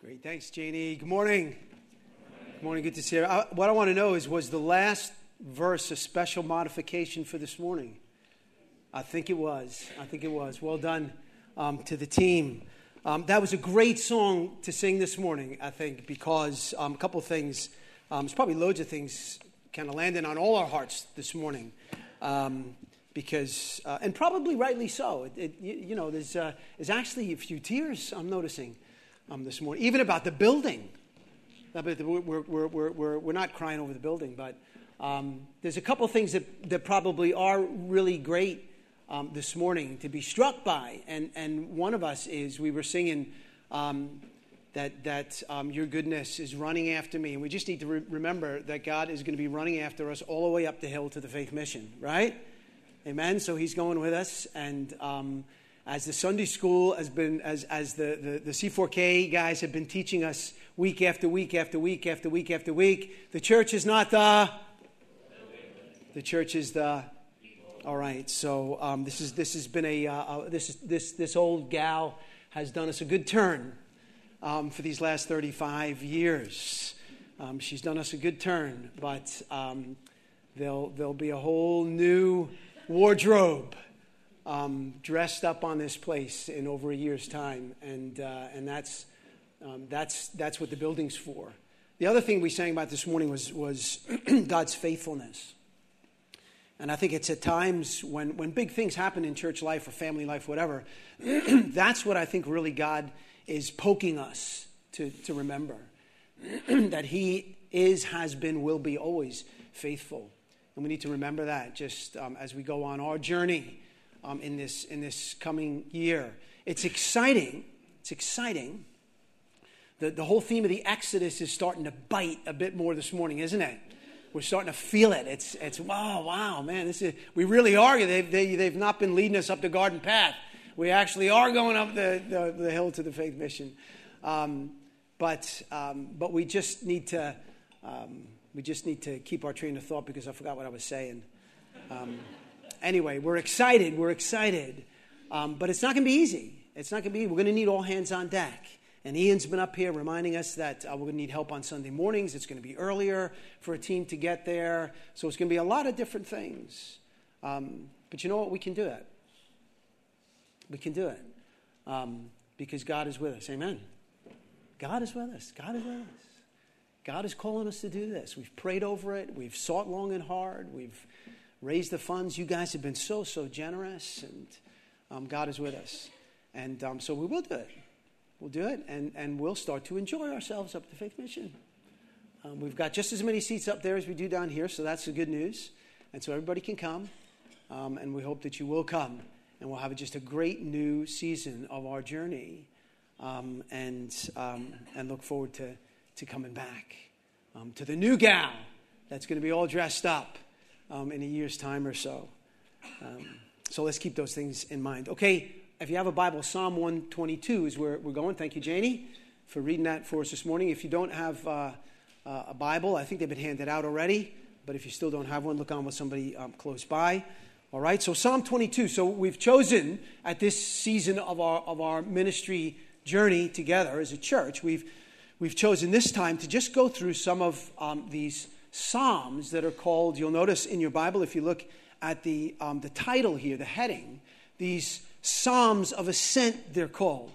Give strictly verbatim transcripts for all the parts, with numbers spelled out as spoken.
Great. Thanks, Janie. Good morning. Good morning. Good to see you. I, what I want to know is, was the last verse a special modification for this morning? I think it was. I think it was. Well done um, to the team. Um, that was a great song to sing this morning, I think, because um, a couple things. Um, there's probably loads of things kind of landing on all our hearts this morning. Um, because, uh, and probably rightly so. It, it, you, you know, there's, uh, there's actually a few tears I'm noticing um, this morning, even about the building. We're, we're, we're, we're, we're not crying over the building, but um, there's a couple things that, that probably are really great um, this morning to be struck by. And, and one of us is, we were singing um, that, that um, your goodness is running after me. And we just need to re- remember that God is going to be running after us all the way up the hill to the Faith Mission, right? Amen. So he's going with us. And um, as the Sunday school has been, as, as the, the, the C four K guys have been teaching us week after week after week after week after week, the church is not the, the church is the, all right. So um, this is, this has been a, uh, uh, this is, this, this old gal has done us a good turn um, for these last thirty-five years. Um, she's done us a good turn, but um, there'll, there'll be a whole new wardrobe um, dressed up on this place in over a year's time, and uh, and that's um, that's that's what the building's for. The other thing we sang about this morning was was God's faithfulness, and I think it's at times when when big things happen in church life or family life, whatever. That's what I think really God is poking us to to remember that He is, has been, will be always faithful. And we need to remember that just um, as we go on our journey um, in this in this coming year. It's exciting. It's exciting. The, the whole theme of the Exodus is starting to bite a bit more this morning, isn't it? We're starting to feel it. It's it's wow, wow, man. This is we really are. They've they, they've not been leading us up the garden path. We actually are going up the the, the hill to the Faith Mission. Um, but um, but we just need to. Um, We just need to keep our train of thought because I forgot what I was saying. Um, anyway, we're excited. We're excited. Um, but it's not going to be easy. It's not going to be easy. We're going to need all hands on deck. And Ian's been up here reminding us that uh, we're going to need help on Sunday mornings. It's going to be earlier for a team to get there. So it's going to be a lot of different things. Um, but you know what? We can do it. We can do it. Um, because God is with us. Amen. God is with us. God is with us. God is calling us to do this. We've prayed over it. We've sought long and hard. We've raised the funds. You guys have been so, so generous. And um, God is with us. And um, so we will do it. We'll do it. And, and we'll start to enjoy ourselves up at the Faith Mission. Um, we've got just as many seats up there as we do down here. So that's the good news. And so everybody can come. Um, and we hope that you will come. And we'll have just a great new season of our journey. Um, and um, and look forward to to coming back, um, to the new gal that's going to be all dressed up um, in a year's time or so. Um, so let's keep those things in mind. Okay, if you have a Bible, Psalm one twenty-two is where we're going. Thank you, Janie, for reading that for us this morning. If you don't have uh, uh, a Bible, I think they've been handed out already, but if you still don't have one, look on with somebody um, close by. All right, so Psalm twenty-two. So we've chosen at this season of our of our ministry journey together as a church, we've We've chosen this time to just go through some of um, these psalms that are called, you'll notice in your Bible, if you look at the um, the title here, the heading, these Psalms of Ascent, they're called.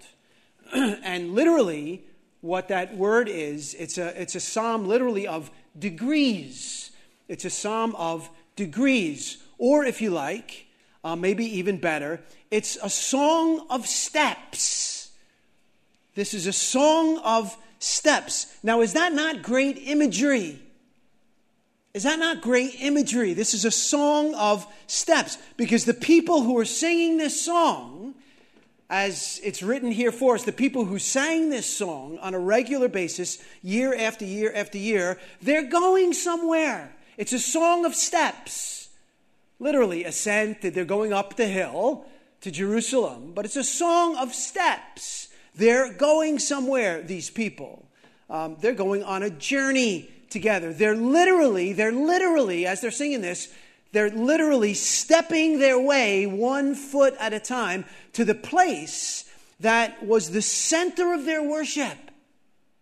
And literally, what that word is, it's a, it's a psalm literally of degrees. It's a psalm of degrees. Or if you like, uh, maybe even better, it's a song of steps. This is a song of steps. Now, is that not great imagery? Is that not great imagery? This is a song of steps, because the people who are singing this song, as it's written here for us, the people who sang this song on a regular basis, year after year after year, they're going somewhere. It's a song of steps. Literally, ascent, they're going up the hill to Jerusalem, but it's a song of steps. They're going somewhere, these people. Um, they're going on a journey together. They're literally, they're literally, as they're singing this, they're literally stepping their way one foot at a time to the place that was the center of their worship.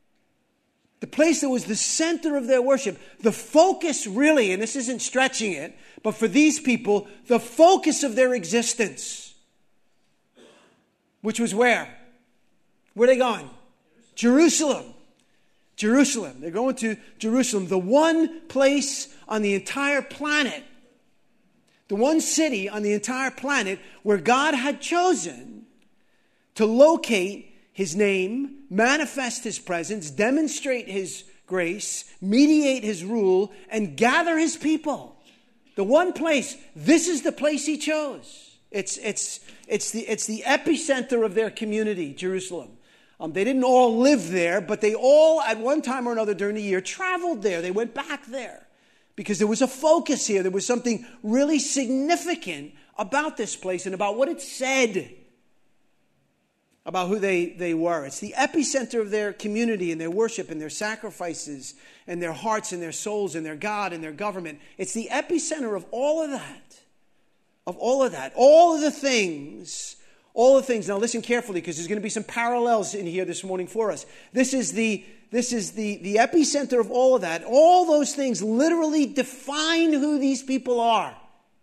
The place that was the center of their worship. The focus really, and this isn't stretching it, but for these people, the focus of their existence. Which was where? Where are they going? Jerusalem. Jerusalem. They're going to Jerusalem. The one place on the entire planet. The one city on the entire planet where God had chosen to locate His name, manifest His presence, demonstrate His grace, mediate His rule, and gather His people. The one place, this is the place He chose. It's, it's, it's, the, it's the epicenter of their community, Jerusalem. Um, they didn't all live there, but they all, at one time or another during the year, traveled there. They went back there because there was a focus here. There was something really significant about this place and about what it said about who they, they were. It's the epicenter of their community and their worship and their sacrifices and their hearts and their souls and their God and their government. It's the epicenter of all of that. Of all of that. All of the things. All the things. Now listen carefully because there's going to be some parallels in here this morning for us. This is the, this is the, the epicenter of all of that. All those things literally define who these people are.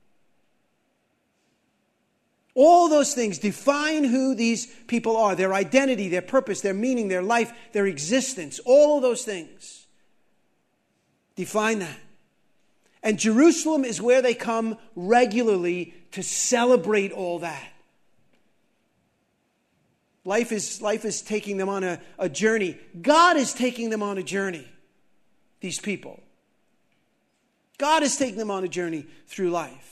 All those things define who these people are, their identity, their purpose, their meaning, their life, their existence. All of those things define that. And Jerusalem is where they come regularly to celebrate all that. Life is, life is taking them on a, a journey. God is taking them on a journey, these people. God is taking them on a journey through life.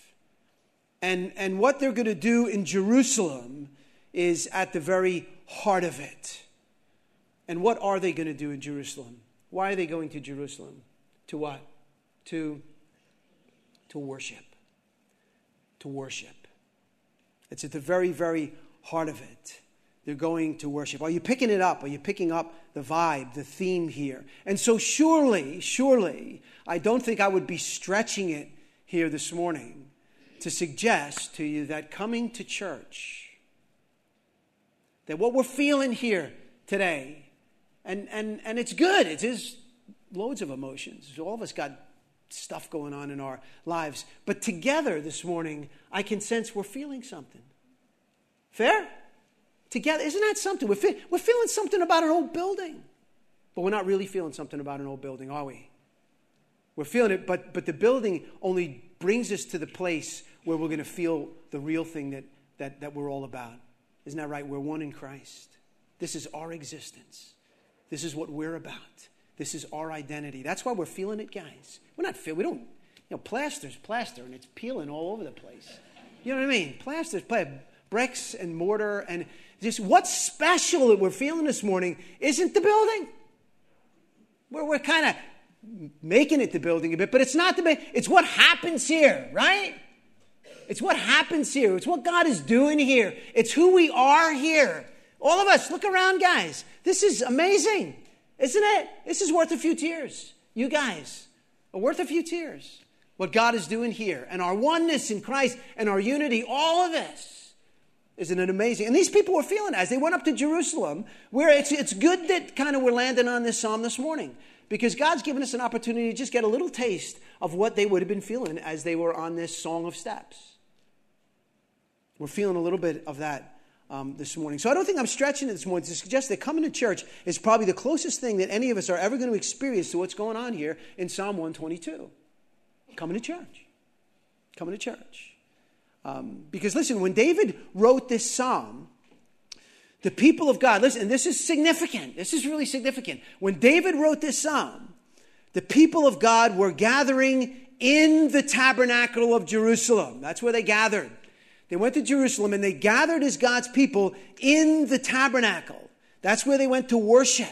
And, and what they're going to do in Jerusalem is at the very heart of it. And what are they going to do in Jerusalem? Why are they going to Jerusalem? To what? To, to worship. To worship. It's at the very, very heart of it. They're going to worship. Are you picking it up? Are you picking up the vibe, the theme here? And so surely, surely, I don't think I would be stretching it here this morning to suggest to you that coming to church, that what we're feeling here today, and, and, and it's good, it is loads of emotions. All of us got stuff going on in our lives. But together this morning, I can sense we're feeling something. Fair? Together, isn't that something? We're, fe- we're feeling something about an old building. But we're not really feeling something about an old building, are we? We're feeling it, but, but the building only brings us to the place where we're going to feel the real thing that, that, that we're all about. Isn't that right? We're one in Christ. This is our existence. This is what we're about. This is our identity. That's why we're feeling it, guys. We're not feeling, we don't, you know, plaster's plaster and it's peeling all over the place. You know what I mean? Plaster's plaster, bricks and mortar, and just what's special that we're feeling this morning isn't the building. We're, we're kind of making it the building a bit, but it's not the building. It's what happens here, right? It's what happens here. It's what God is doing here. It's who we are here. All of us, look around, guys. This is amazing, isn't it? This is worth a few tears. You guys are worth a few tears. What God is doing here and our oneness in Christ and our unity, all of this. Isn't it amazing? And these people were feeling it as they went up to Jerusalem, where it's, it's good that kind of we're landing on this psalm this morning, because God's given us an opportunity to just get a little taste of what they would have been feeling as they were on this Song of Steps. We're feeling a little bit of that um, this morning. So I don't think I'm stretching it this morning to suggest that coming to church is probably the closest thing that any of us are ever going to experience to what's going on here in Psalm one twenty-two. Coming to church. Coming to church. Um, because listen, when David wrote this psalm, the people of God, listen, and this is significant. This is really significant. When David wrote this psalm, the people of God were gathering in the tabernacle of Jerusalem. That's where they gathered. They went to Jerusalem and they gathered as God's people in the tabernacle. That's where they went to worship.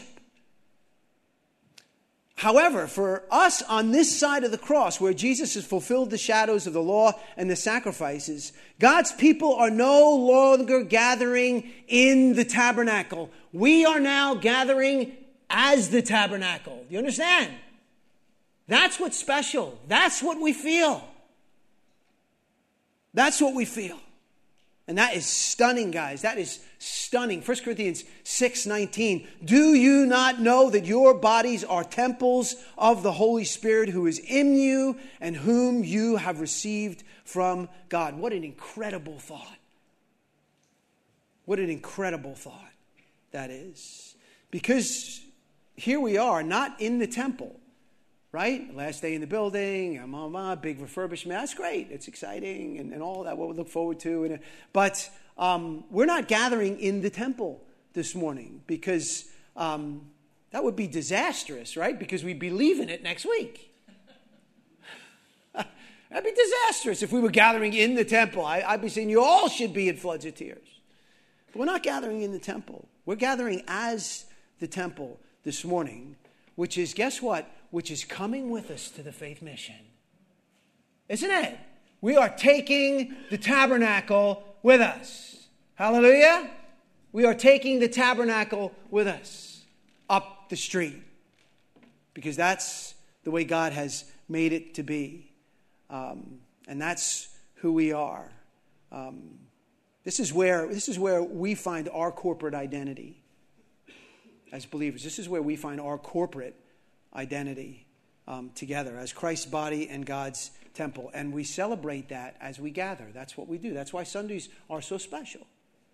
However, for us on this side of the cross, where Jesus has fulfilled the shadows of the law and the sacrifices, God's people are no longer gathering in the tabernacle. We are now gathering as the tabernacle. Do you understand? That's what's special. That's what we feel. That's what we feel. And that is stunning, guys. That is stunning. First Corinthians six nineteen. Do you not know that your bodies are temples of the Holy Spirit who is in you and whom you have received from God? What an incredible thought. What an incredible thought that is. Because here we are, not in the temple. Right? Last day in the building, I'm on my big refurbishment. That's great. It's exciting and, and all that, what we look forward to. And, but um, we're not gathering in the temple this morning because um, that would be disastrous, right? Because we'd be leaving it next week. That'd be disastrous if we were gathering in the temple. I, I'd be saying you all should be in floods of tears. But we're not gathering in the temple. We're gathering as the temple this morning, which is, guess what? Which is coming with us to the faith mission. Isn't it? We are taking the tabernacle with us. Hallelujah. We are taking the tabernacle with us up the street. Because that's the way God has made it to be. Um, and that's who we are. Um, this is where, this is where we find our corporate identity as believers. This is where we find our corporate identity um, together as Christ's body and God's temple. And we celebrate that as we gather. That's what we do. That's why Sundays are so special.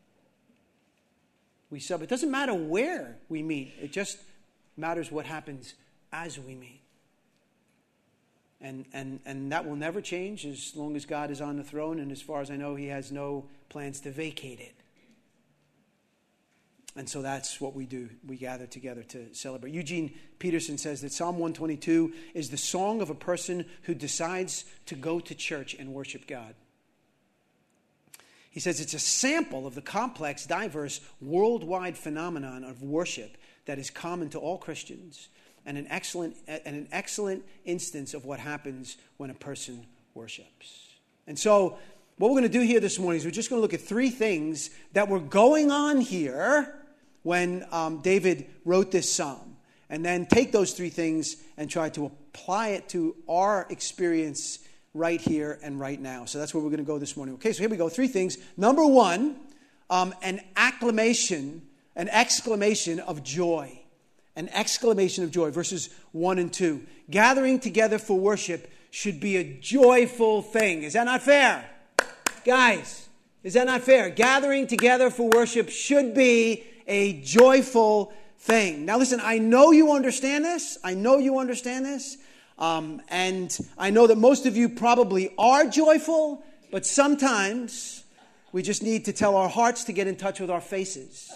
We sub. It doesn't matter where we meet. It just matters what happens as we meet. And, and, and that will never change as long as God is on the throne. And as far as I know, he has no plans to vacate it. And so that's what we do. We gather together to celebrate. Eugene Peterson says that Psalm one twenty-two is the song of a person who decides to go to church and worship God. He says it's a sample of the complex, diverse, worldwide phenomenon of worship that is common to all Christians and an excellent, and an excellent instance of what happens when a person worships. And so what we're going to do here this morning is we're just going to look at three things that were going on here when um, David wrote this psalm, and then take those three things and try to apply it to our experience right here and right now. So that's where we're going to go this morning. Okay, so here we go. Three things. Number one, um, an acclamation, an exclamation of joy. An exclamation of joy. Verses one and two. Gathering together for worship should be a joyful thing. Is that not fair? Guys, is that not fair? Gathering together for worship should be a joyful thing. Now listen, I know you understand this. I know you understand this. Um, and I know that most of you probably are joyful, but sometimes we just need to tell our hearts to get in touch with our faces.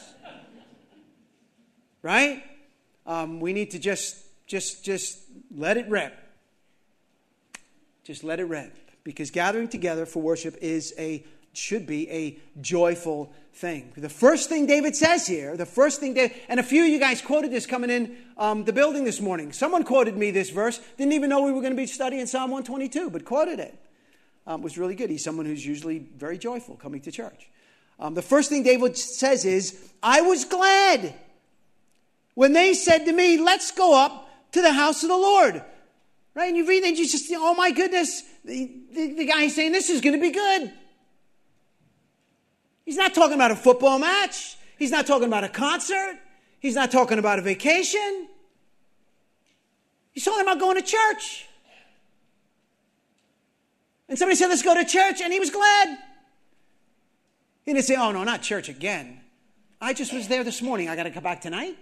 Right? Um, we need to just, just, just let it rip. Just let it rip. Because gathering together for worship is a should be a joyful thing. The first thing David says here, the first thing, David, and a few of you guys quoted this coming in um, the building this morning. Someone quoted me this verse. Didn't even know we were going to be studying Psalm one twenty-two, but quoted it. Um, it was really good. He's someone who's usually very joyful coming to church. Um, the first thing David says is, I was glad when they said to me, let's go up to the house of the Lord. Right? And you read and you just think, oh my goodness, the, the, the guy is saying this is going to be good. He's not talking about a football match. He's not talking about a concert. He's not talking about a vacation. He's talking about going to church. And somebody said, let's go to church. And he was glad. He didn't say, oh, no, not church again. I just was there this morning. I got to come back tonight.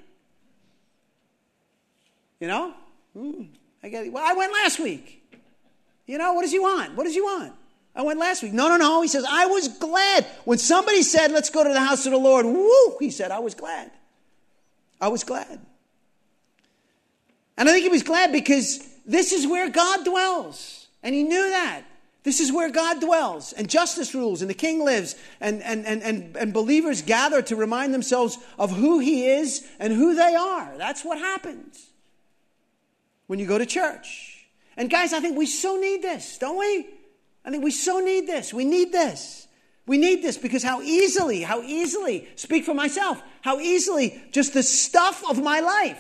You know? Mm, I got. Well, I went last week. You know, what does he want? What does he want? I went last week. No, no, no. He says, I was glad. When somebody said, let's go to the house of the Lord, woo, he said, I was glad. I was glad. And I think he was glad because this is where God dwells. And he knew that. This is where God dwells. And justice rules. And the king lives. And, and, and, and, and believers gather to remind themselves of who he is and who they are. That's what happens when you go to church. And guys, I think we so need this, don't we? I think we so need this. We need this. We need this because how easily, how easily, speak for myself, how easily just the stuff of my life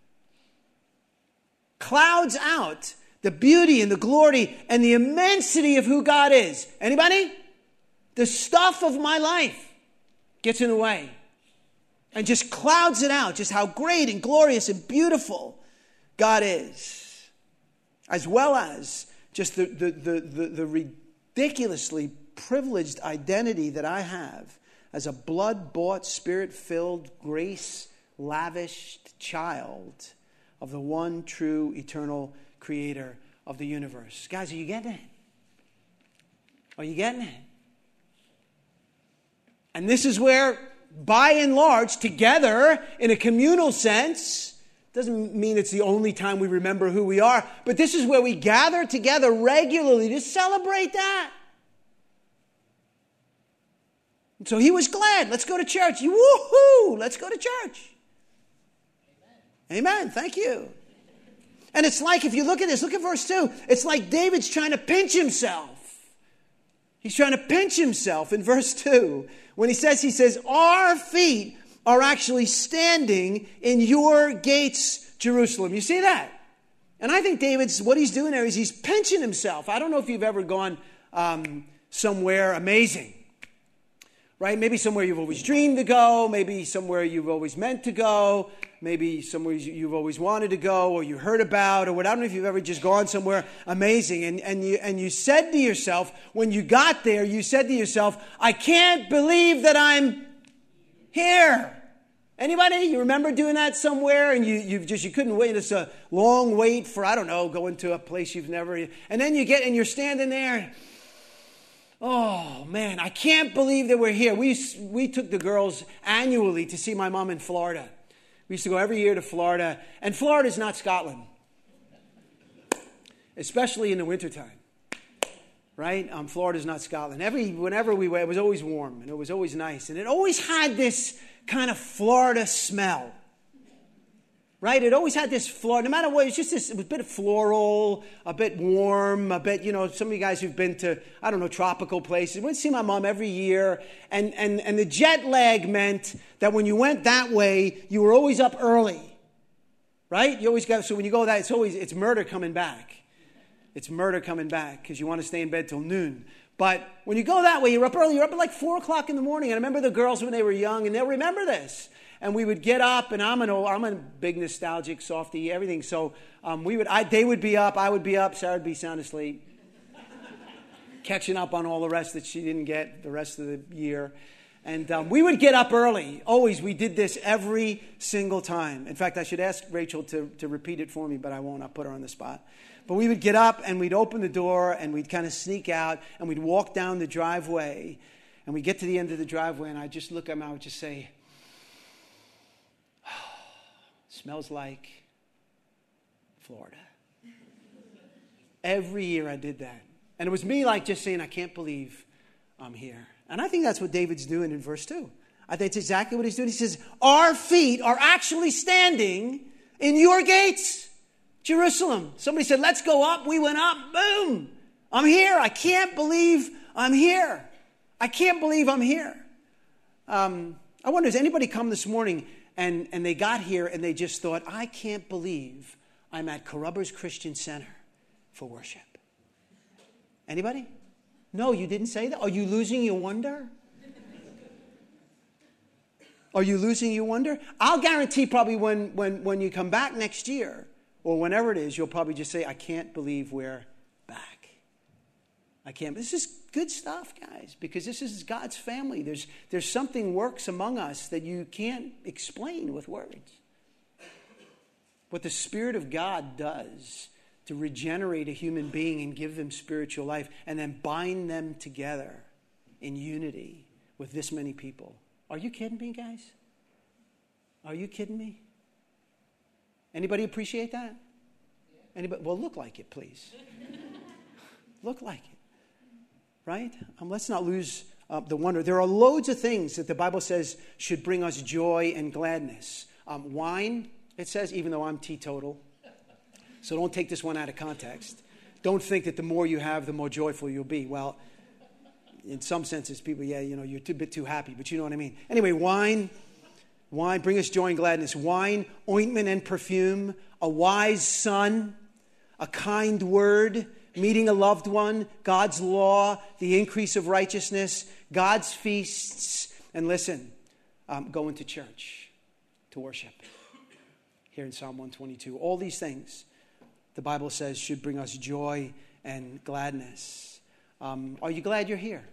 clouds out the beauty and the glory and the immensity of who God is. Anybody? The stuff of my life gets in the way and just clouds it out, just how great and glorious and beautiful God is, as well as just the, the, the, the, the ridiculously privileged identity that I have as a blood-bought, spirit-filled, grace-lavished child of the one true eternal creator of the universe. Guys, are you getting it? Are you getting it? And this is where, by and large, together, in a communal sense, doesn't mean it's the only time we remember who we are, but this is where we gather together regularly to celebrate that. And so he was glad. Let's go to church. Woohoo! Let's go to church. Amen. Amen. Thank you. And it's like, if you look at this, look at verse two. It's like David's trying to pinch himself. He's trying to pinch himself in verse two. When he says, he says, our feet are actually standing in your gates, Jerusalem. You see that? And I think David's, what he's doing there is he's pinching himself. I don't know if you've ever gone um, somewhere amazing. Right? Maybe somewhere you've always dreamed to go. Maybe somewhere you've always meant to go. Maybe somewhere you've always wanted to go or you heard about or what. I don't know if you've ever just gone somewhere amazing. And, and, you, and you said to yourself, when you got there, you said to yourself, I can't believe that I'm here. Anybody? You remember doing that somewhere and you you just you couldn't wait. It's a long wait for, I don't know, going to a place you've never. And then you get and you're standing there. Oh, man, I can't believe that we're here. We we took the girls annually to see my mom in Florida. We used to go every year to Florida. And Florida's not Scotland, especially in the wintertime. Right? Um, Florida's not Scotland. Every Whenever we went, it was always warm and it was always nice. And it always had this kind of Florida smell. Right? It always had this Florida, no matter what, it's just this, it was a bit floral, a bit warm, a bit, you know, some of you guys who've been to, I don't know, tropical places. We'd see my mom every year. And, and, and the jet lag meant that when you went that way, you were always up early. Right? You always got, so when you go that, it's always, it's murder coming back. It's murder coming back because you want to stay in bed till noon. But when you go that way, you're up early. You're up at like four o'clock in the morning. And I remember the girls when they were young, and they'll remember this. And we would get up, and I'm an old, I'm a big nostalgic softy, everything. So um, we would, I, they would be up, I would be up, Sarah would be sound asleep, catching up on all the rest that she didn't get the rest of the year. And um, we would get up early. Always, we did this every single time. In fact, I should ask Rachel to, to repeat it for me, but I won't. I'll put her on the spot. But we would get up, and we'd open the door, and we'd kind of sneak out, and we'd walk down the driveway. And we'd get to the end of the driveway, and I'd just look at them, I would just say, smells like Florida. Every year I did that. And it was me like just saying, I can't believe I'm here. And I think that's what David's doing in verse two. I think it's exactly what he's doing. He says, our feet are actually standing in your gates, Jerusalem. Somebody said, let's go up. We went up. Boom. I'm here. I can't believe I'm here. I can't believe I'm here. Um, I wonder, has anybody come this morning And, and they got here and they just thought, I can't believe I'm at Carrubbers Christian Center for worship. Anybody? No, you didn't say that? Are you losing your wonder? Are you losing your wonder? I'll guarantee probably when, when, when you come back next year or whenever it is, you'll probably just say, I can't believe we're back. I can't. This is good stuff, guys, because this is God's family. There's, there's something works among us that you can't explain with words. What the Spirit of God does to regenerate a human being and give them spiritual life and then bind them together in unity with this many people. Are you kidding me, guys? Are you kidding me? Anybody appreciate that? Anybody? Well, look like it, please. Look like it. Right? Um, let's not lose uh, the wonder. There are loads of things that the Bible says should bring us joy and gladness. Um, wine, it says, even though I'm teetotal. So don't take this one out of context. Don't think that the more you have, the more joyful you'll be. Well, in some senses, people, yeah, you know, you're a bit too happy, but you know what I mean. Anyway, wine, wine, bring us joy and gladness. Wine, ointment and perfume, a wise son, a kind word, meeting a loved one, God's law, the increase of righteousness, God's feasts, and listen, um, going to church to worship. Here in Psalm one twenty-two. All these things, the Bible says, should bring us joy and gladness. Um, are you glad you're here?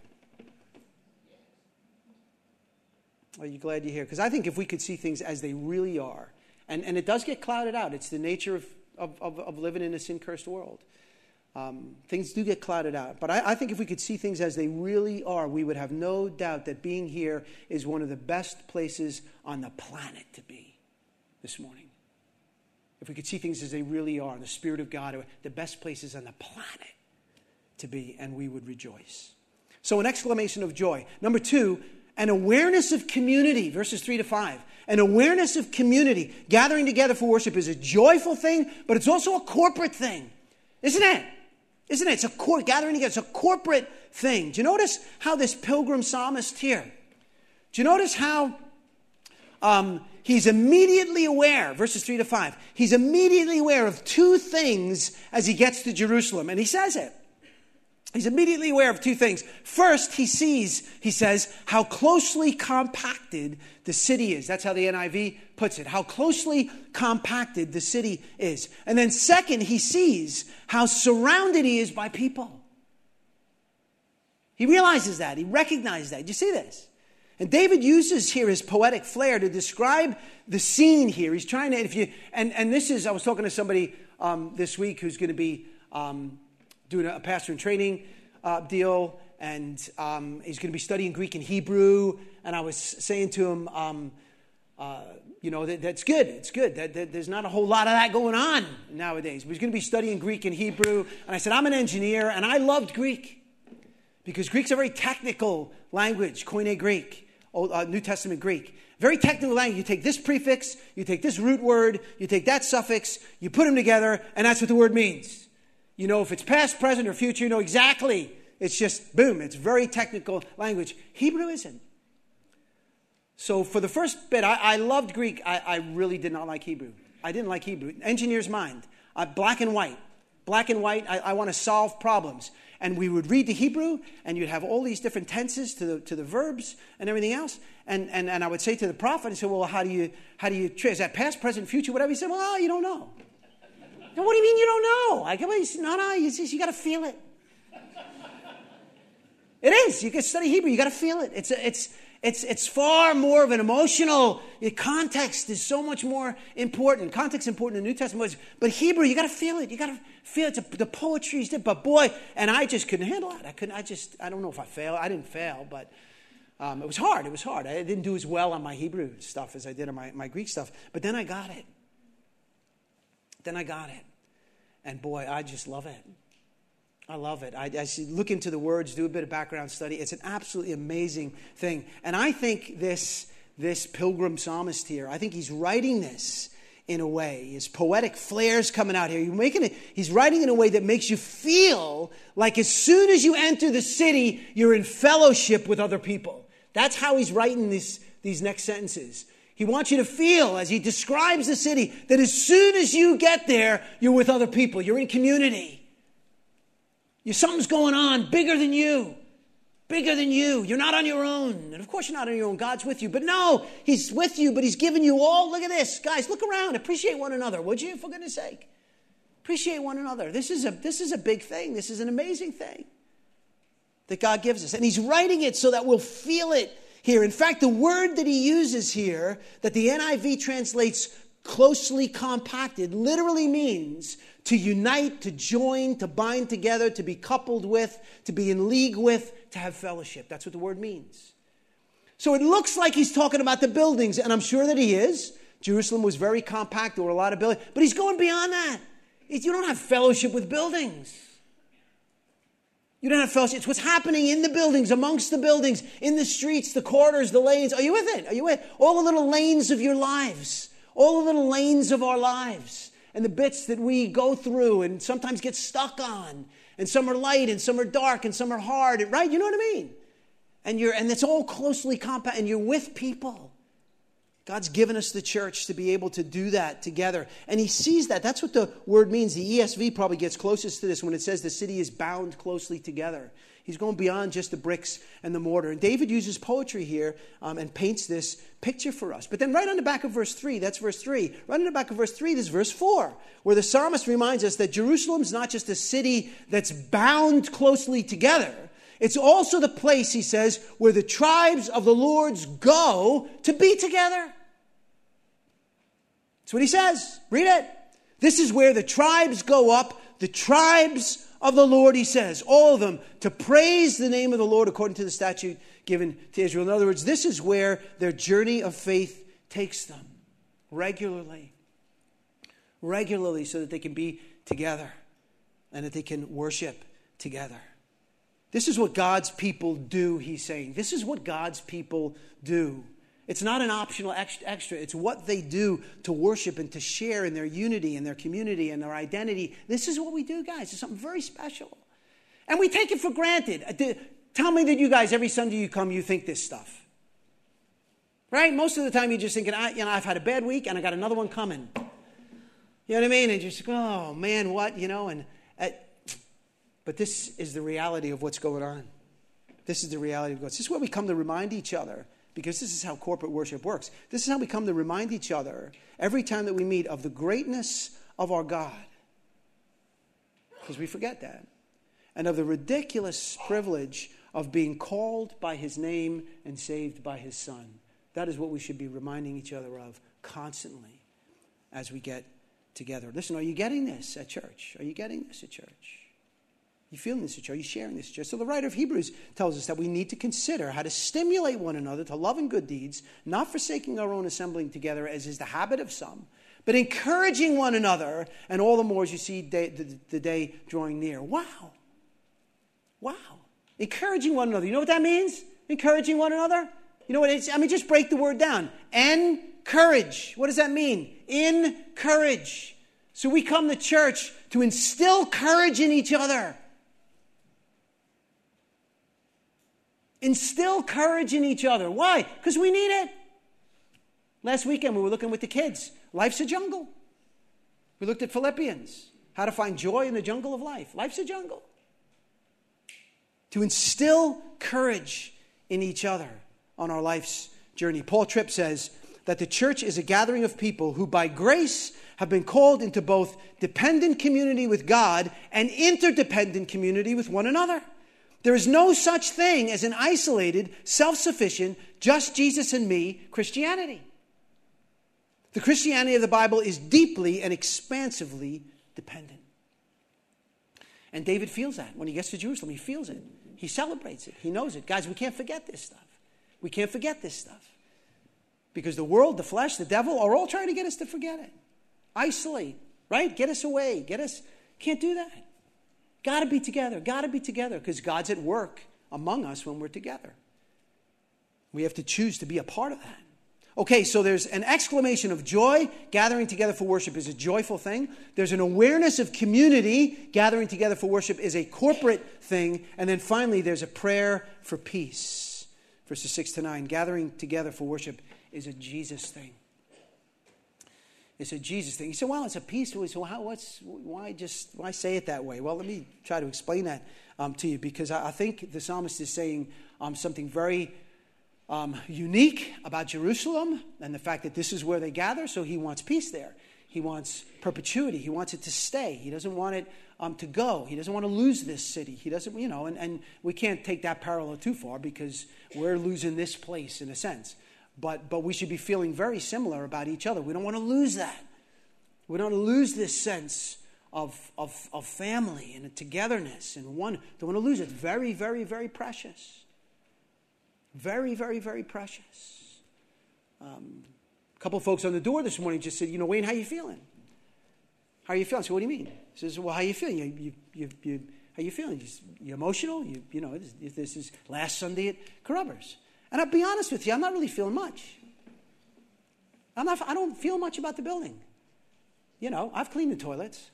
Are you glad you're here? Because I think if we could see things as they really are, and, and it does get clouded out. It's the nature of, of, of, of living in a sin-cursed world. Um, things do get clouded out. But I, I think if we could see things as they really are, we would have no doubt that being here is one of the best places on the planet to be this morning. If we could see things as they really are, the Spirit of God, the best places on the planet to be, and we would rejoice. So an exclamation of joy. Number two, an awareness of community, verses three to five. An awareness of community. Gathering together for worship is a joyful thing, but it's also a corporate thing. Isn't it? Isn't it? It's a cor- gathering together. It's a corporate thing. Do you notice how this pilgrim psalmist here, do you notice how um, he's immediately aware, verses three to five, he's immediately aware of two things as he gets to Jerusalem. And he says it. He's immediately aware of two things. First, he sees, he says, how closely compacted the city is. That's how the N I V puts it. How closely compacted the city is. And then second, he sees how surrounded he is by people. He realizes that. He recognizes that. Do you see this? And David uses here his poetic flair to describe the scene here. He's trying to, if you, and, and this is, I was talking to somebody um, this week who's going to be um, doing a pastor in training uh, deal, and um, he's going to be studying Greek and Hebrew. And I was saying to him, um, uh, you know, that, that's good. It's good. That, that there's not a whole lot of that going on nowadays. But he's going to be studying Greek and Hebrew. And I said, I'm an engineer, and I loved Greek because Greek's a very technical language, Koine Greek. Old, uh, New Testament Greek. Very technical language. You take this prefix, you take this root word, you take that suffix, you put them together, and that's what the word means. You know if it's past, present, or future, you know exactly. It's just, boom, it's very technical language. Hebrew isn't. So for the first bit, I, I loved Greek. I, I really did not like Hebrew. I didn't like Hebrew. Engineer's mind. Uh, black and white. Black and white, I, I want to solve problems. And we would read the Hebrew, and you'd have all these different tenses to the to the verbs and everything else. And and, and I would say to the prophet, I said, well, how do you, how do you, is that past, present, future, whatever? He said, well, you don't know. Now, what do you mean you don't know? I go, no, no, you, you got to feel it. It is. You can study Hebrew. You got to feel it. It's a, it's it's it's far more of an emotional context is so much more important. Context is important in the New Testament, but Hebrew, you got to feel it. You got to feel it. The poetry is there. But boy, and I just couldn't handle it. I couldn't. I just. I don't know if I failed. I didn't fail, but um, it was hard. It was hard. I didn't do as well on my Hebrew stuff as I did on my, my Greek stuff. But then I got it. Then I got it, and boy, I just love it. I love it. I, I look into the words, do a bit of background study. It's an absolutely amazing thing. And I think this, this pilgrim psalmist here, I think he's writing this in a way. His poetic flair's coming out here. You're making it, he's writing in a way that makes you feel like as soon as you enter the city, you're in fellowship with other people. That's how he's writing this, these next sentences. He wants you to feel, as he describes the city, that as soon as you get there, you're with other people. You're in community. You, something's going on bigger than you. Bigger than you. You're not on your own. And of course you're not on your own. God's with you. But no, he's with you, but he's given you all. Look at this. Guys, look around. Appreciate one another, would you, for goodness sake? Appreciate one another. This is a, this is a big thing. This is an amazing thing that God gives us. And he's writing it so that we'll feel it here. In fact, the word that he uses here, that the N I V translates closely compacted, literally means to unite, to join, to bind together, to be coupled with, to be in league with, to have fellowship. That's what the word means. So it looks like he's talking about the buildings, and I'm sure that he is. Jerusalem was very compact. There were a lot of buildings. But he's going beyond that. You don't have fellowship with buildings. You don't have fellowship. It's what's happening in the buildings, amongst the buildings, in the streets, the corridors, the lanes. Are you with it? Are you with it? All the little lanes of your lives. All the little lanes of our lives. And the bits that we go through and sometimes get stuck on. And some are light and some are dark and some are hard. Right? You know what I mean? And you're and it's all closely compact. And you're with people. God's given us the church to be able to do that together. And he sees that. That's what the word means. The E S V probably gets closest to this when it says the city is bound closely together. He's going beyond just the bricks and the mortar. And David uses poetry here um, and paints this picture for us. But then right on the back of verse three, that's verse three. Right on the back of verse three, there's verse four, where the psalmist reminds us that Jerusalem's not just a city that's bound closely together. It's also the place, he says, where the tribes of the Lord's go to be together. That's what he says. Read it. This is where the tribes go up, the tribes of the Lord, he says, all of them, to praise the name of the Lord according to the statute given to Israel. In other words, this is where their journey of faith takes them regularly. Regularly, so that they can be together and that they can worship together. This is what God's people do, he's saying. This is what God's people do. It's not an optional extra. It's what they do to worship and to share in their unity and their community and their identity. This is what we do, guys. It's something very special. And we take it for granted. Tell me that you guys, every Sunday you come, you think this stuff. Right? Most of the time you're just thinking, I, you know, I've had a bad week and I got another one coming. You know what I mean? And you're just like, oh, man, what? You know, and uh, but this is the reality of what's going on. This is the reality of God. This is where we come to remind each other. Because this is how corporate worship works. This is how we come to remind each other every time that we meet of the greatness of our God. Because we forget that. And of the ridiculous privilege of being called by his name and saved by his Son. That is what we should be reminding each other of constantly as we get together. Listen, are you getting this at church? Are you getting this at church? You feeling this at church? Are you sharing this at church? So the writer of Hebrews tells us that we need to consider how to stimulate one another to love and good deeds, not forsaking our own assembling together as is the habit of some, but encouraging one another, and all the more as you see day, the, the day drawing near. Wow. Wow. Encouraging one another. You know what that means? Encouraging one another? You know what it's, I mean, just break the word down. Encourage. What does that mean? Encourage. So we come to church to instill courage in each other. Instill courage in each other. Why? Because we need it. Last weekend we were looking with the kids. Life's a jungle. We looked at Philippians. How to find joy in the jungle of life. Life's a jungle. To instill courage in each other on our life's journey. Paul Tripp says that the church is a gathering of people who by grace have been called into both dependent community with God and interdependent community with one another. There is no such thing as an isolated, self-sufficient, just Jesus and me Christianity. The Christianity of the Bible is deeply and expansively dependent. And David feels that. When he gets to Jerusalem, he feels it. He celebrates it. He knows it. Guys, we can't forget this stuff. We can't forget this stuff. Because the world, the flesh, the devil are all trying to get us to forget it. Isolate, right? Get us away. Get us. Can't do that. Got to be together. Got to be together because God's at work among us when we're together. We have to choose to be a part of that. Okay, so there's an exclamation of joy. Gathering together for worship is a joyful thing. There's an awareness of community. Gathering together for worship is a corporate thing. And then finally, there's a prayer for peace. Verses six to nine. Gathering together for worship is a Jesus thing. It's a Jesus thing. You say, well, it's a peace. So how, what's, why just, why say it that way? Well, let me try to explain that um, to you because I, I think the psalmist is saying um, something very um, unique about Jerusalem and the fact that this is where they gather. So he wants peace there. He wants perpetuity. He wants it to stay. He doesn't want it um, to go. He doesn't want to lose this city. He doesn't, you know, and, and we can't take that parallel too far because we're losing this place in a sense. But but we should be feeling very similar about each other. We don't want to lose that. We don't want to lose this sense of, of, of family and togetherness and one. Don't want to lose it. Very, very, very precious. Very, very, very precious. Um, a couple of folks on the door this morning just said, you know, Wayne, how you feeling? How are you feeling? So what do you mean? He says, well, how you feeling? You, you, you, you, how you feeling? You, you emotional? You, you know, this, this is last Sunday at Carruthers. And I'll be honest with you, I'm not really feeling much. I'm not, I don't feel much about the building. You know, I've cleaned the toilets.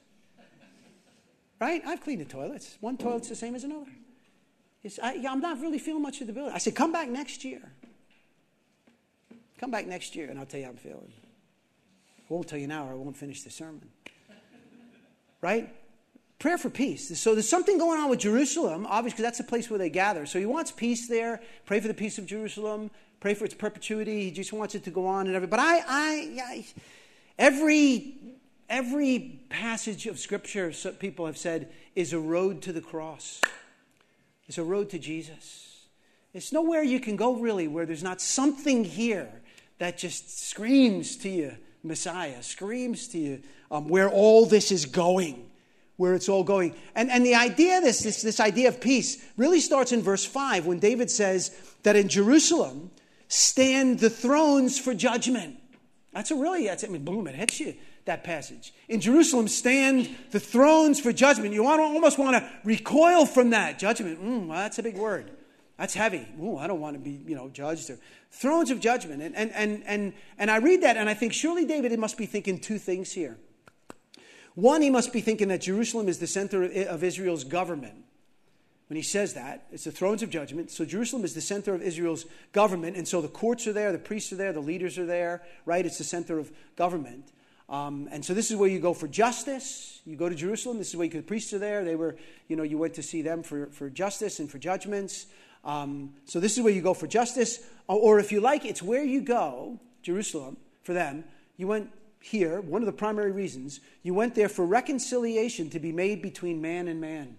Right? I've cleaned the toilets. One toilet's the same as another. It's, I, yeah, I'm not really feeling much of the building. I said, come back next year. Come back next year, and I'll tell you how I'm feeling. I won't tell you now, or I won't finish the sermon. Right? prayer for peace. So there's something going on with Jerusalem, obviously, because that's the place where they gather. So he wants peace there. Pray for the peace of Jerusalem. Pray for its perpetuity. He just wants it to go on and everything. But I, I, I every, every passage of Scripture, so people have said, is a road to the cross. It's a road to Jesus. It's nowhere you can go, really, where there's not something here that just screams to you, Messiah, screams to you um, where all this is going. Where it's all going. And, and the idea, this, this, this idea of peace really starts in verse five when David says that in Jerusalem stand the thrones for judgment. That's a really, that's, I mean, boom, it hits you, that passage. In Jerusalem stand the thrones for judgment. You want to, almost want to recoil from that. Judgment, mm, well, that's a big word. That's heavy. Ooh, I don't want to be, you know, judged. Or, thrones of judgment. And, and, and, and, and I read that and I think surely David must be thinking two things here. One, he must be thinking that Jerusalem is the center of Israel's government. When he says that, it's the thrones of judgment. So Jerusalem is the center of Israel's government. And so the courts are there, the priests are there, the leaders are there, right? It's the center of government. Um, and so this is where you go for justice. You go to Jerusalem. This is where you, the priests are there. They were, you know, you went to see them for, for justice and for judgments. Um, so this is where you go for justice. Or, or if you like, it's where you go, Jerusalem, for them. You went here, one of the primary reasons, you went there for reconciliation to be made between man and man.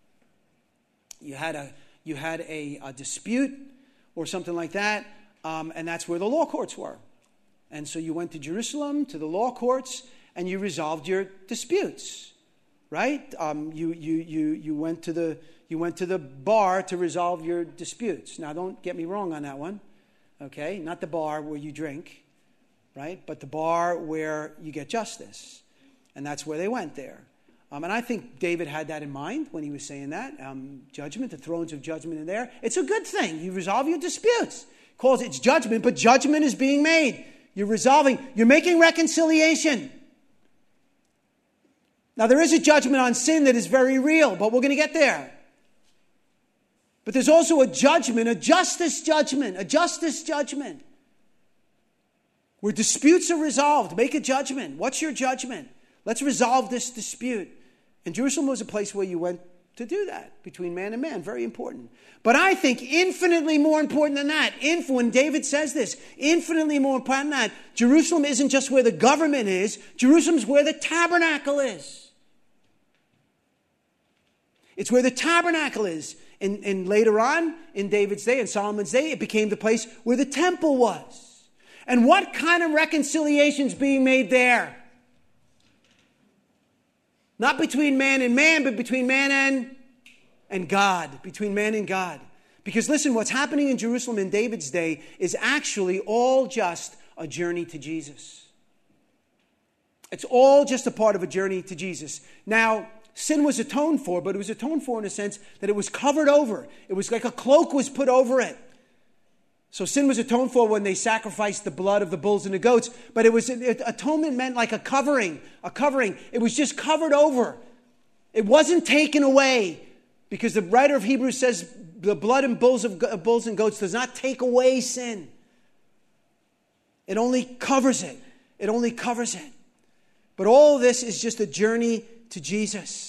You had a you had a, a dispute or something like that, um, and that's where the law courts were. And so you went to Jerusalem, to the law courts, and you resolved your disputes, right? Um, you you you you went to the you went to the bar to resolve your disputes. Now, don't get me wrong on that one, okay? Not the bar where you drink. Right? But the bar where you get justice. And that's where they went there. Um, and I think David had that in mind when he was saying that. Um, judgment, the thrones of judgment in there. It's a good thing. You resolve your disputes. Calls it judgment, but judgment is being made. You're resolving, you're making reconciliation. Now there is a judgment on sin that is very real, but we're going to get there. But there's also a judgment, a justice judgment, a justice judgment. Where disputes are resolved. Make a judgment. What's your judgment? Let's resolve this dispute. And Jerusalem was a place where you went to do that between man and man. Very important. But I think infinitely more important than that, inf- when David says this, infinitely more important than that, Jerusalem isn't just where the government is. Jerusalem's where the tabernacle is. It's where the tabernacle is. And, and later on, in David's day, in Solomon's day, it became the place where the temple was. And what kind of reconciliation is being made there? Not between man and man, but between man and, and God. Between man and God. Because listen, what's happening in Jerusalem in David's day is actually all just a journey to Jesus. It's all just a part of a journey to Jesus. Now, sin was atoned for, but it was atoned for in a sense that it was covered over. It was like a cloak was put over it. So sin was atoned for when they sacrificed the blood of the bulls and the goats, but it was atonement meant like a covering, a covering. It was just covered over. It wasn't taken away, because the writer of Hebrews says the blood and bulls of uh, bulls and goats does not take away sin. It only covers it. It only covers it. But all this is just a journey to Jesus.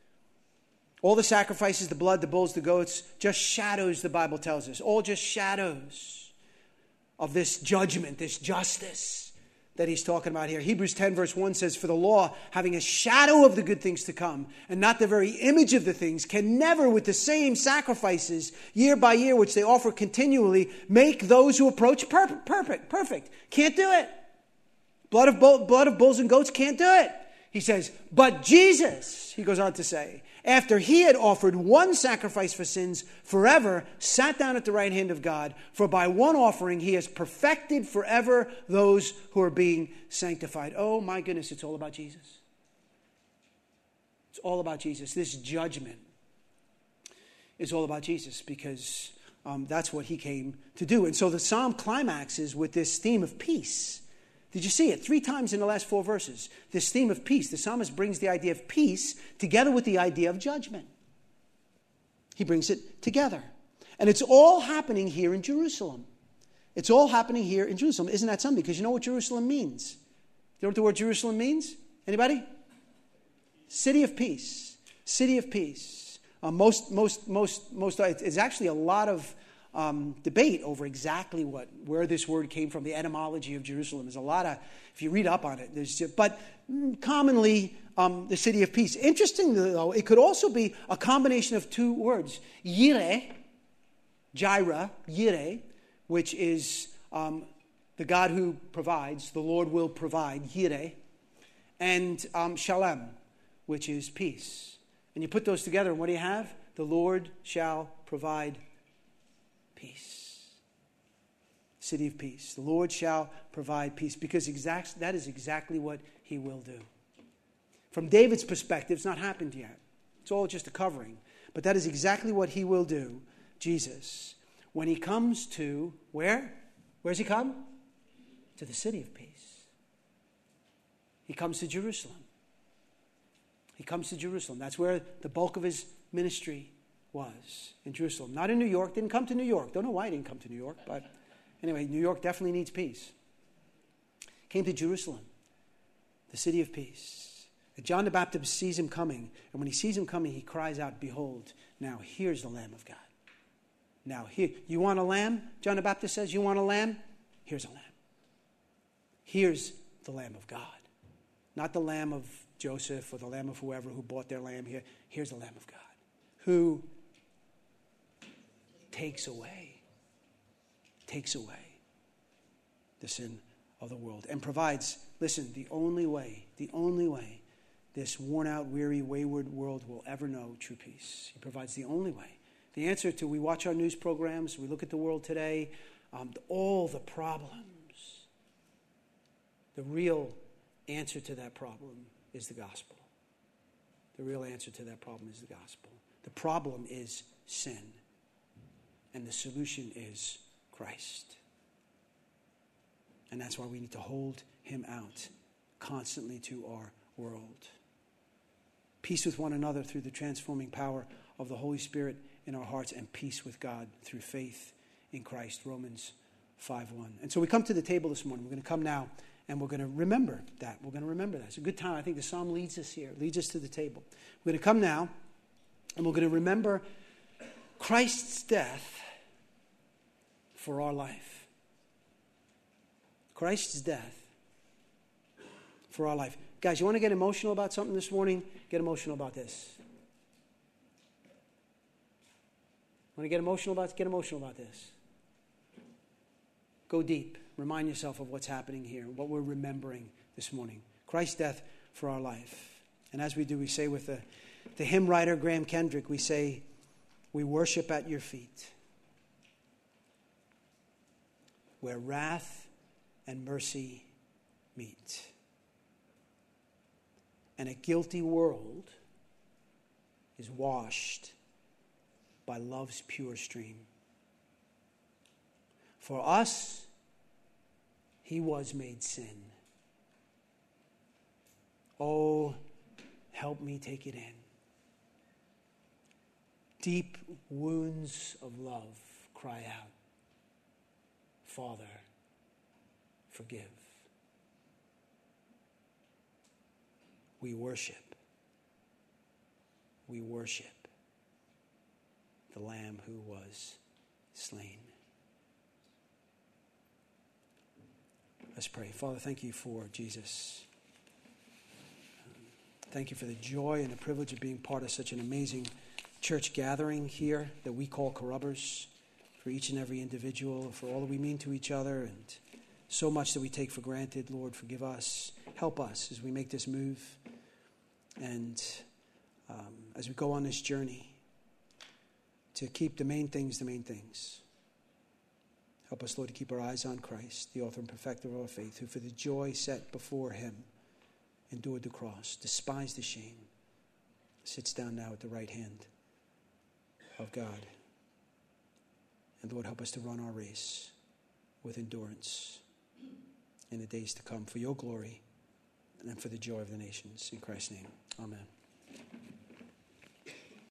All the sacrifices, the blood, the bulls, the goats, just shadows, the Bible tells us. All just shadows of this judgment, this justice that he's talking about here. Hebrews ten verse one says, "For the law, having a shadow of the good things to come, and not the very image of the things, can never with the same sacrifices, year by year, which they offer continually, make those who approach per- perfect. Perfect. Can't do it. Blood of, bull, blood of bulls and goats can't do it." He says, "But Jesus," he goes on to say, "after he had offered one sacrifice for sins forever, sat down at the right hand of God. For by one offering he has perfected forever those who are being sanctified." Oh my goodness, it's all about Jesus. It's all about Jesus. This judgment is all about Jesus, because um, that's what he came to do. And so the psalm climaxes with this theme of peace. Did you see it? Three times in the last four verses. This theme of peace. The psalmist brings the idea of peace together with the idea of judgment. He brings it together. And it's all happening here in Jerusalem. It's all happening here in Jerusalem. Isn't that something? Because you know what Jerusalem means? You know what the word Jerusalem means? Anybody? City of peace. City of peace. Uh, most, most, most, most, it's actually a lot of um, debate over exactly what, where this word came from, the etymology of Jerusalem. There's a lot of, if you read up on it, there's just, but commonly um, the city of peace. Interestingly, though, it could also be a combination of two words. Yireh, Jireh, Yireh, which is um, the God who provides, the Lord will provide, Yireh, and um, Shalem, which is peace. And you put those together, and what do you have? The Lord shall provide peace. City of peace. The Lord shall provide peace, because exact, that is exactly what he will do. From David's perspective, it's not happened yet. It's all just a covering. But that is exactly what he will do, Jesus, when he comes to, where? Where's he come? To the city of peace. He comes to Jerusalem. He comes to Jerusalem. That's where the bulk of his ministry was, in Jerusalem. Not in New York. Didn't come to New York. Don't know why he didn't come to New York, but anyway, New York definitely needs peace. Came to Jerusalem, the city of peace. And John the Baptist sees him coming, and when he sees him coming, he cries out, "Behold, now here's the Lamb of God." Now here, you want a lamb? John the Baptist says, you want a lamb? Here's a lamb. Here's the Lamb of God. Not the lamb of Joseph or the lamb of whoever who bought their lamb here. Here's the Lamb of God, who takes away, takes away the sin of the world and provides, listen, the only way, the only way this worn out, weary, wayward world will ever know true peace. He provides the only way. The answer to, we watch our news programs, we look at the world today, um, all the problems. The real answer to that problem is the gospel. The real answer to that problem is the gospel. The problem is sin. And the solution is Christ. And that's why we need to hold him out constantly to our world. Peace with one another through the transforming power of the Holy Spirit in our hearts, and peace with God through faith in Christ. Romans five one. And so we come to the table this morning. We're going to come now and we're going to remember that. We're going to remember that. It's a good time. I think the psalm leads us here, leads us to the table. We're going to come now and we're going to remember Christ's death for our life. Christ's death for our life. Guys, you want to get emotional about something this morning? Get emotional about this. Want to get emotional about Get emotional about this. Go deep. Remind yourself of what's happening here, what we're remembering this morning. Christ's death for our life. And as we do, we say with the, the hymn writer Graham Kendrick, we say, we worship at your feet, where wrath and mercy meet. And a guilty world is washed by love's pure stream. For us, he was made sin. Oh, help me take it in. Deep wounds of love cry out, Father, forgive. We worship. We worship the Lamb who was slain. Let's pray. Father, thank you for Jesus. Thank you for the joy and the privilege of being part of such an amazing church gathering here that we call Carrubbers, for each and every individual, for all that we mean to each other, and so much that we take for granted. Lord, forgive us. Help us as we make this move and um, as we go on this journey to keep the main things the main things. Help us, Lord, to keep our eyes on Christ, the author and perfecter of our faith, who for the joy set before him endured the cross, despised the shame, sits down now at the right hand of God. And Lord, help us to run our race with endurance in the days to come for your glory and for the joy of the nations. In Christ's name, amen.